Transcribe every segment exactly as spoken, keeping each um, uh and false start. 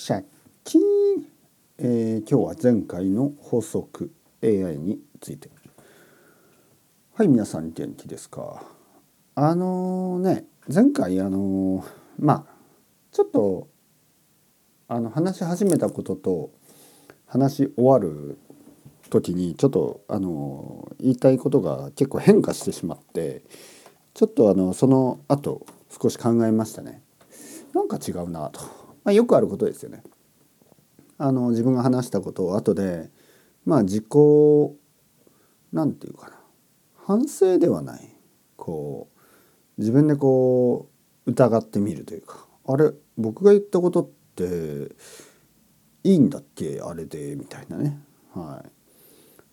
借金、えー、今日は前回の法則 エーアイ について。はい、皆さん元気ですか？あのね前回あのまあちょっとあの話し始めたことと話し終わる時にちょっとあの言いたいことが結構変化してしまって、ちょっとあのその後少し考えましたね。なんか違うなと、まあ、よくあることですよね。あの自分が話したことを後でまあ自己なんていうかな、反省ではない、こう自分でこう疑ってみるというか、あれ僕が言ったことっていいんだっけあれでみたいなね。はい。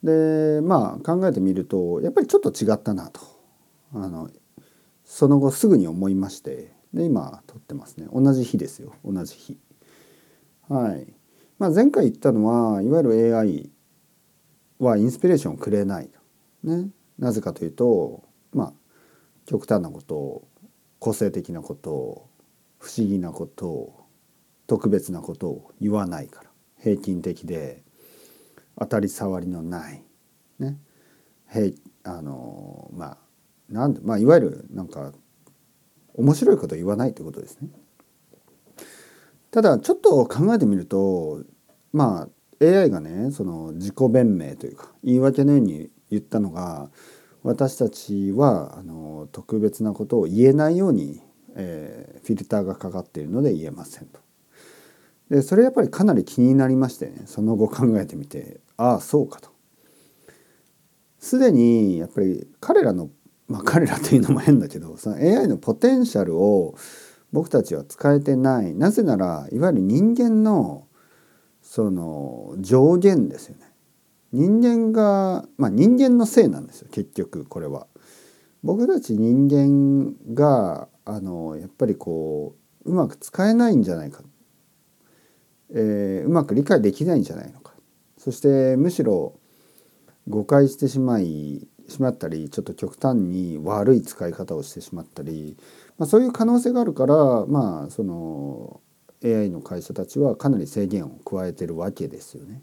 でまあ考えてみるとやっぱりちょっと違ったなと、あのその後すぐに思いまして、で今撮ってますね。同じ日ですよ、同じ日。はい。まあ、前回言ったのはいわゆる エーアイ はインスピレーションをくれないと、ね、なぜかというとまあ極端なことを、個性的なことを、不思議なことを、特別なことを言わないから、平均的で当たり障りのないね、平あのまあなんでまあいわゆるなんか面白いことを言わないということですね。ただちょっと考えてみると、まあ エーアイ がねその自己弁明というか言い訳のように言ったのが、私たちはあの特別なことを言えないように、えーフィルターがかかっているので言えませんと。でそれやっぱりかなり気になりましてね、その後考えてみて、ああそうかと。すでにやっぱり彼らのまあ彼らというのも変だけど、その エーアイ のポテンシャルを僕たちは使えてない。なぜならいわゆる人間のその上限ですよね。人間がまあ人間のせいなんですよ、結局これは。僕たち人間があのやっぱりこううまく使えないんじゃないか、えーうまく理解できないんじゃないのか、そしてむしろ誤解してしまいしまったり、ちょっと極端に悪い使い方をしてしまったり、まあ、そういう可能性があるから、まあその エーアイ の会社たちはかなり制限を加えてるわけですよね。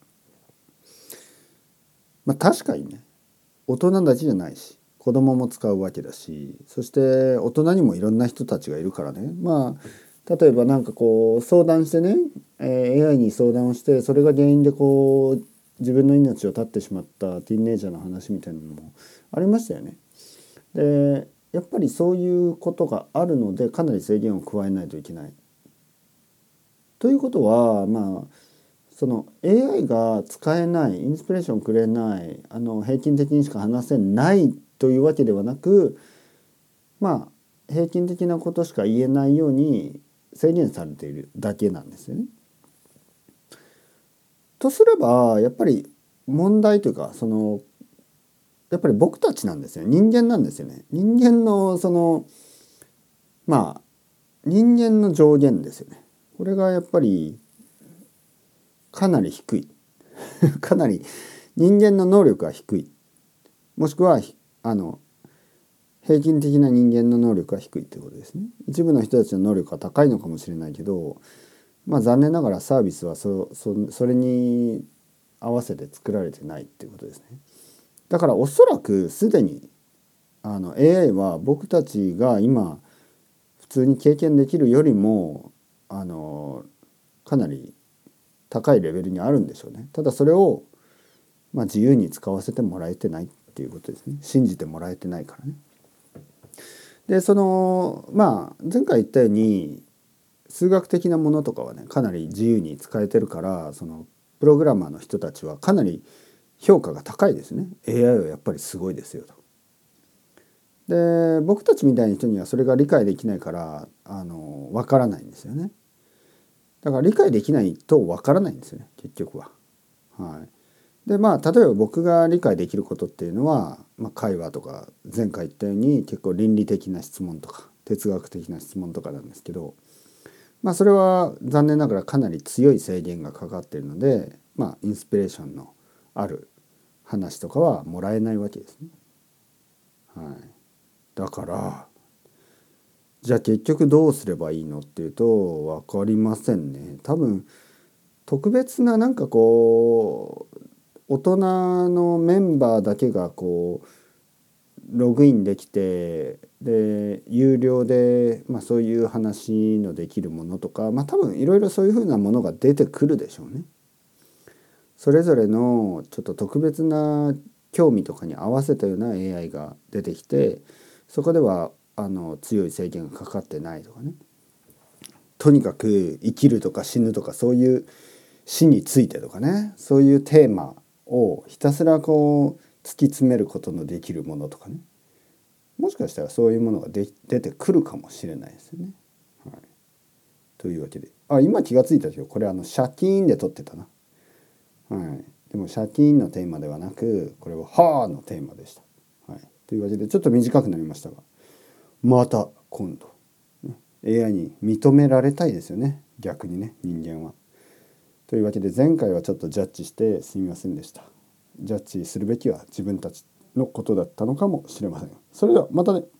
まあ確かにね、大人だけじゃないし子供も使うわけだし、そして大人にもいろんな人たちがいるからね。まあ例えばなんかこう相談してね、えー エーアイ に相談をして、それが原因でこう自分の命を絶ってしまったティーンエイジャーの話みたいなのもありましたよね。でやっぱりそういうことがあるのでかなり制限を加えないといけない。ということはまあその エーアイ が使えない、インスピレーションくれない、あの平均的にしか話せないというわけではなく、まあ平均的なことしか言えないように制限されているだけなんですよね。とすればやっぱり問題というか、そのやっぱり僕たちなんですよ、人間なんですよね。人間のそのまあ人間の上限ですよね。これがやっぱりかなり低いかなり人間の能力が低い、もしくはあの平均的な人間の能力が低いということですね。一部の人たちの能力が高いのかもしれないけど、まあ残念ながらサービスはそそそれに合わせて作られてないっていうことですね。だからおそらくすでにあの エーアイ は僕たちが今普通に経験できるよりもあのかなり高いレベルにあるんでしょうね。ただそれを、まあ、自由に使わせてもらえてないっていうことですね。信じてもらえてないからね。でそのまあ前回言ったように数学的なものとかはねかなり自由に使えてるから、そのプログラマーの人たちはかなり評価が高いですね。 エーアイ はやっぱりすごいですよと。で僕たちみたいな人にはそれが理解できないからあの分からないんですよね。だから理解できないと分からないんですよね、結局は。はい。でまあ例えば僕が理解できることっていうのは、まあ、会話とか前回言ったように結構倫理的な質問とか哲学的な質問とかなんですけど、まあそれは残念ながらかなり強い制限がかかっているので、まあインスピレーションのある話とかはもらえないわけですね。はい。だからじゃあ結局どうすればいいのっていうと分かりませんね。多分特別ななんかこう大人のメンバーだけがこうログインできてで有料で、まあ、そういう話のできるものとか、まあ、多分いろいろそういうふうなものが出てくるでしょうね。それぞれのちょっと特別な興味とかに合わせたような エーアイ が出てきて、そこではあの強い制限がかかってないとかね。とにかく生きるとか死ぬとかそういう死についてとかね、そういうテーマをひたすらこう突き詰めることのできるものとかね、もしかしたらそういうものがで出てくるかもしれないですよね。はい、というわけで、あ、今気がついたけど、これあのシャキーンで撮ってたな。はい、でもシャキーンのテーマではなく、これははーのテーマでした。はい、というわけでちょっと短くなりましたが、また今度、ね、エーアイ に認められたいですよね、逆にね、人間は。というわけで前回はちょっとジャッジしてすみませんでした。ジャッジするべきは自分たちのことだったのかもしれません。それではまたね。